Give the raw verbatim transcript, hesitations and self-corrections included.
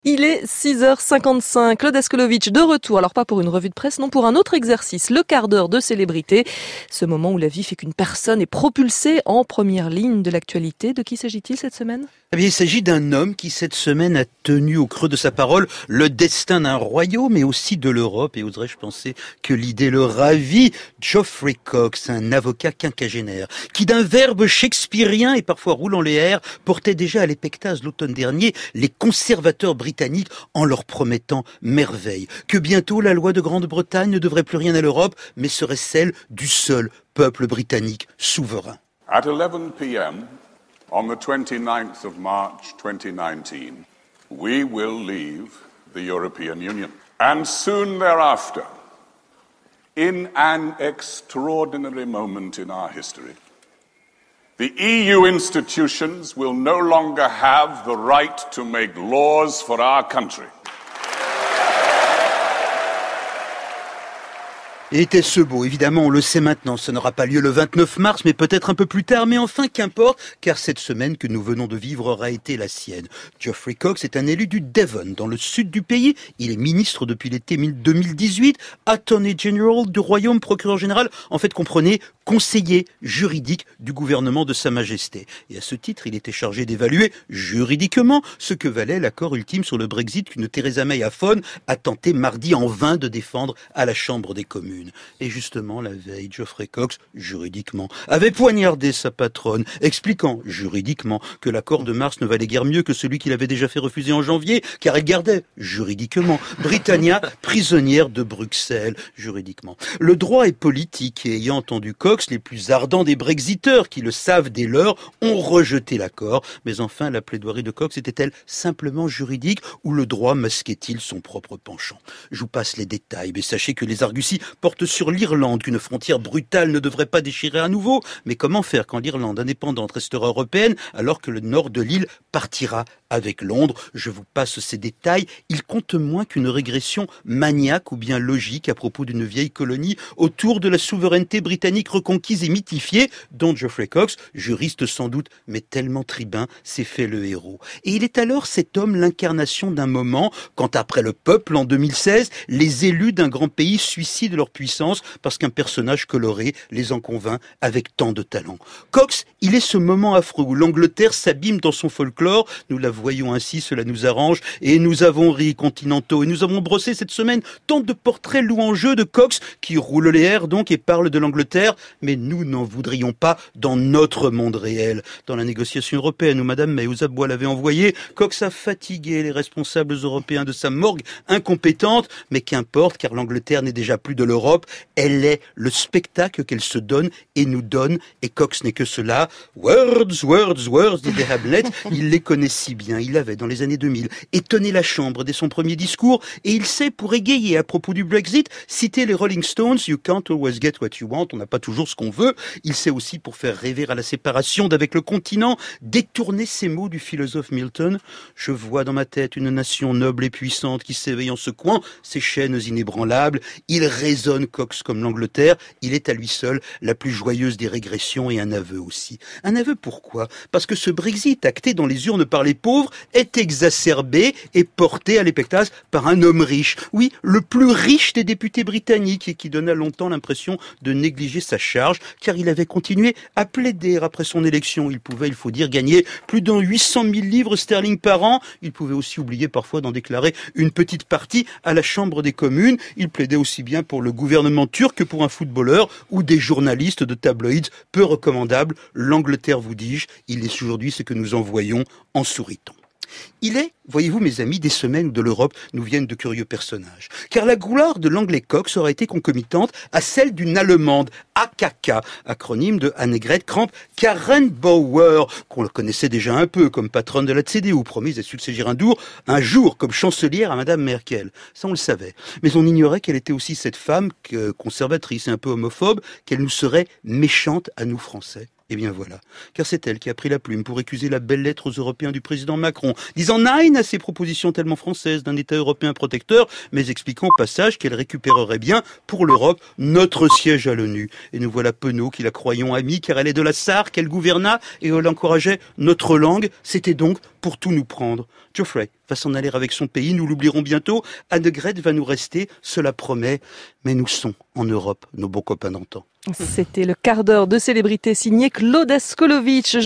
Il est six heures cinquante-cinq, Claude Askolovitch de retour, alors pas pour une revue de presse, non pour un autre exercice, le quart d'heure de célébrité, ce moment où la vie fait qu'une personne est propulsée en première ligne de l'actualité. De qui s'agit-il cette semaine ? Eh bien, il s'agit d'un homme qui cette semaine a tenu au creux de sa parole le destin d'un royaume et aussi de l'Europe, et oserais-je penser que l'idée le ravit. Geoffrey Cox, un avocat quinquagénaire, qui d'un verbe shakespearien et parfois roulant les airs, portait déjà à l'épectase l'automne dernier les conservateurs britanniques en leur promettant merveille, que bientôt la loi de Grande-Bretagne ne devrait plus rien à l'Europe, mais serait celle du seul peuple britannique souverain. At eleven p.m. on the twenty-ninth of March twenty nineteen, we will leave the European Union. And soon thereafter, in an extraordinary moment in our history, the E U institutions will no longer have the right to make laws for our country. Et était-ce beau ? Évidemment, on le sait maintenant, ça n'aura pas lieu le vingt-neuf mars, mais peut-être un peu plus tard, mais enfin, qu'importe, car cette semaine que nous venons de vivre aura été la sienne. Geoffrey Cox est un élu du Devon, dans le sud du pays. Il est ministre depuis l'été deux mille dix-huit, Attorney General du Royaume, procureur général, en fait, comprenez, conseiller juridique du gouvernement de Sa Majesté. Et à ce titre, il était chargé d'évaluer juridiquement ce que valait l'accord ultime sur le Brexit qu'une Theresa May aphone a tenté mardi en vain de défendre à la Chambre des communes. Et justement, la veille, Geoffrey Cox, juridiquement, avait poignardé sa patronne, expliquant juridiquement que l'accord de mars ne valait guère mieux que celui qu'il avait déjà fait refuser en janvier, car elle gardait, juridiquement, Britannia prisonnière de Bruxelles, juridiquement. Le droit est politique, et ayant entendu Cox, les plus ardents des Brexiteurs, qui le savent dès lors, ont rejeté l'accord. Mais enfin, la plaidoirie de Cox était-elle simplement juridique, ou le droit masquait-il son propre penchant ? Je vous passe les détails, mais sachez que les arguties portent sur l'Irlande, qu'une frontière brutale ne devrait pas déchirer à nouveau. Mais comment faire quand l'Irlande indépendante restera européenne alors que le nord de l'île partira avec Londres ? Je vous passe ces détails. Il compte moins qu'une régression maniaque ou bien logique à propos d'une vieille colonie autour de la souveraineté britannique reconquise et mythifiée, dont Geoffrey Cox, juriste sans doute, mais tellement tribun, s'est fait le héros. Et il est alors cet homme l'incarnation d'un moment, quand après le peuple en deux mille seize, les élus d'un grand pays suicident leur puissance parce qu'un personnage coloré les en convainc avec tant de talent. Cox, il est ce moment affreux où l'Angleterre s'abîme dans son folklore. Nous la voyons ainsi, cela nous arrange, et nous avons ri continentaux, et nous avons brossé cette semaine tant de portraits louangeux de Cox qui roule les airs donc et parle de l'Angleterre, mais nous n'en voudrions pas dans notre monde réel. Dans la négociation européenne où Madame May Ousabwa l'avait envoyé, Cox a fatigué les responsables européens de sa morgue incompétente, mais qu'importe, car l'Angleterre n'est déjà plus de l'Europe, elle est le spectacle qu'elle se donne et nous donne, et Cox n'est que cela. Words, words, words, disait Hamlet, il les connaît si bien, il avait dans les années deux mille étonné la Chambre dès son premier discours, et il sait, pour égayer à propos du Brexit, citer les Rolling Stones, You can't always get what you want, on n'a pas toujours ce qu'on veut. Il sait aussi, pour faire rêver à la séparation d'avec le continent, détourner ces mots du philosophe Milton. Je vois dans ma tête une nation noble et puissante qui s'éveille en secouant ses chaînes inébranlables. Il résonne Cox comme l'Angleterre, il est à lui seul la plus joyeuse des régressions et un aveu aussi. Un aveu pourquoi ? Parce que ce Brexit acté dans les urnes par les pauvres est exacerbé et porté à l'épectase par un homme riche. Oui, le plus riche des députés britanniques et qui donna longtemps l'impression de négliger sa charge car il avait continué à plaider après son élection. Il pouvait, il faut dire, gagner plus de huit cent mille livres sterling par an. Il pouvait aussi oublier parfois d'en déclarer une petite partie à la Chambre des communes. Il plaidait aussi bien pour le gouvernement turc que pour un footballeur ou des journalistes de tabloïds peu recommandables. L'Angleterre, vous dis-je, il est aujourd'hui ce que nous en voyons en souriant. Il est, voyez-vous mes amis, des semaines où de l'Europe nous viennent de curieux personnages. Car la gloire de l'anglais Cox aura été concomitante à celle d'une allemande, A K K, acronyme de Annegret Kramp-Karrenbauer, qu'on le connaissait déjà un peu comme patronne de la C D U, promise à succéder un jour, un jour comme chancelière à Madame Merkel. Ça on le savait. Mais on ignorait qu'elle était aussi cette femme conservatrice et un peu homophobe, qu'elle nous serait méchante à nous Français. Eh bien voilà, car c'est elle qui a pris la plume pour accuser la belle lettre aux Européens du président Macron, disant nein à ses propositions tellement françaises d'un État européen protecteur, mais expliquant au passage qu'elle récupérerait bien pour l'Europe notre siège à l'ONU. Et nous voilà penauds qui la croyons amie, car elle est de la Sarre qu'elle gouverna et elle encourageait notre langue. C'était donc pour tout nous prendre. Geoffrey va s'en aller avec son pays, nous l'oublierons bientôt. Annegret va nous rester, cela promet. Mais nous sommes en Europe, nos bons copains d'antan. C'était le quart d'heure de célébrité signé Claude Askolovitch.